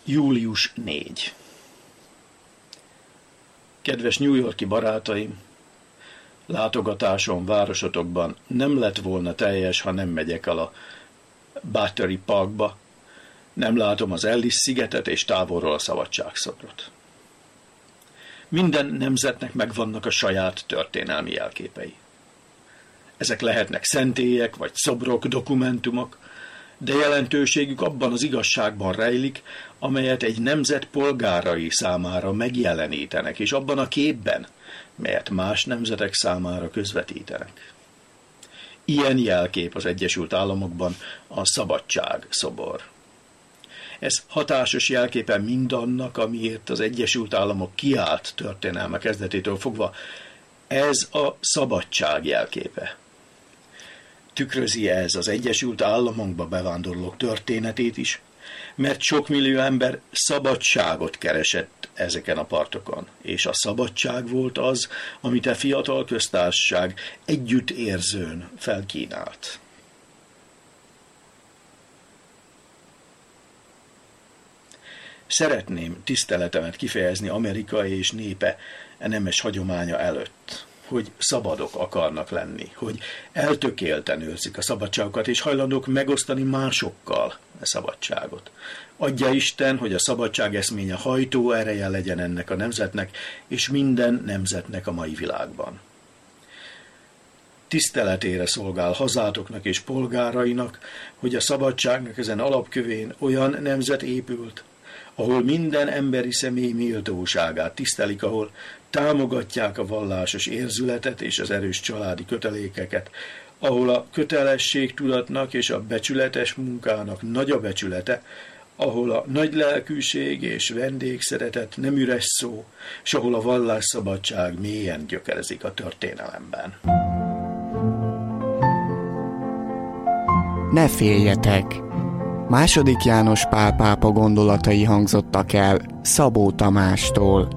Július 4. Kedves New York-i barátaim, látogatásom városotokban nem lett volna teljes, ha nem megyek el a Battery Parkba, nem látom az Ellis-szigetet és távolról a Szabadságszobrot. Minden nemzetnek megvannak a saját történelmi jelképei. Ezek lehetnek szentélyek vagy szobrok, dokumentumok, de jelentőségük abban az igazságban rejlik, amelyet egy nemzet polgárai számára megjelenítenek, és abban a képben, melyet más nemzetek számára közvetítenek. Ilyen jelkép az Egyesült Államokban a Szabadságszobor. Ez hatásos jelképe mindannak, amiért az Egyesült Államok kiállt történelme kezdetétől fogva. Ez a szabadság jelképe. Tükrözi ez az Egyesült Államokba bevándorlók történetét is, mert sok millió ember szabadságot keresett ezeken a partokon, és a szabadság volt az, amit a fiatal köztársaság együttérzőn felkínált. Szeretném tiszteletemet kifejezni Amerika és népe nemes hagyománya előtt, hogy szabadok akarnak lenni, hogy eltökélten őrzik a szabadságokat, és hajlandók megosztani másokkal a szabadságot. Adja Isten, hogy a szabadság eszménye hajtó ereje legyen ennek a nemzetnek, és minden nemzetnek a mai világban. Tiszteletére szolgál hazátoknak és polgárainak, hogy a szabadságnak ezen alapkövén olyan nemzet épült, ahol minden emberi személy méltóságát tisztelik, ahol támogatják a vallásos érzületet és az erős családi kötelékeket, ahol a kötelességtudatnak és a becsületes munkának nagy a becsülete, ahol a nagy lelkűség és vendégszeretet nem üres szó, és ahol a vallásszabadság mélyen gyökerezik a történelemben. Ne féljetek! II. János Pál pápa gondolatai hangzottak el Szabó Tamástól.